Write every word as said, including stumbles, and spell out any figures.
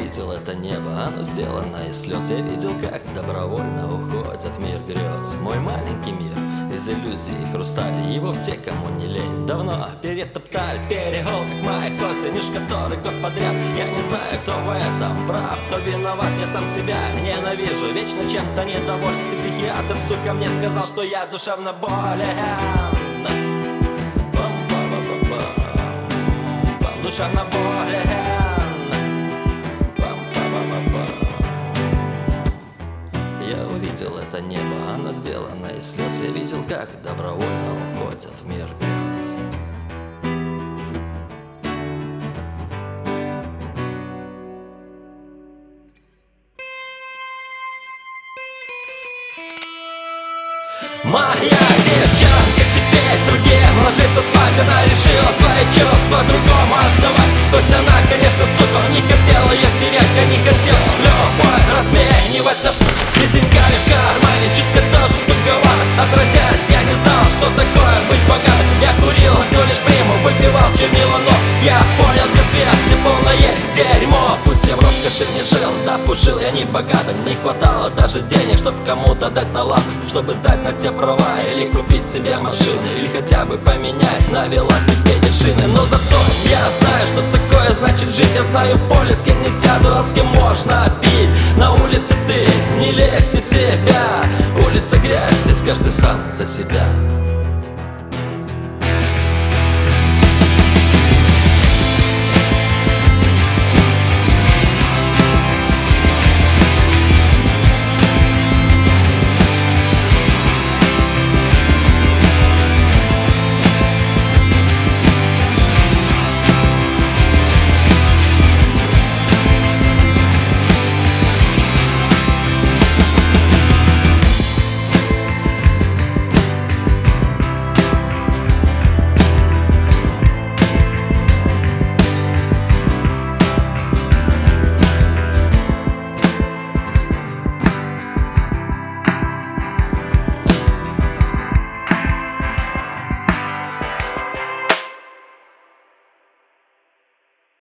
увидел это небо, оно сделано из слез. Я видел, как добровольно уходит мир грез. Мой маленький мир из иллюзий и хрустали, его все, кому не лень, давно перетоптали в переулках моих осень, уж который год подряд. Я не знаю, кто в этом прав, кто виноват, я сам себя ненавижу, вечно чем-то недоволен. И психиатр, сука, мне сказал, что я душевно болен. Душевно болен. Я увидел это небо, оно сделано из слез. Я видел, как добровольно уходят в мир грез. Моя девчонка теперь с другим ложится спать. Она решила свои чувства другому отдавать. Хоть она, конечно, сука, не хотела ее терять. Я не хотел любовь разменивать на с деньгами в кармане, чутка тоже туговато. Отродясь, я не знал, что такое быть богатым. Я курил одну лишь приму, выпивал чернила, но я понял, где свет, где полное дерьмо. Пусть я в роскоши не жил, да пусть жил я не богато. Не хватало даже денег, чтоб кому-то дать на лавку, чтобы сдать на те права или купить себе машину, или хотя бы поменять на велосипеде шины. Но зато я знаю, что такое значит жить. Я знаю в поле, с кем не сяду, а с кем можно пить. На улице ты не лезь из себя, улица грязь, здесь каждый сам за себя.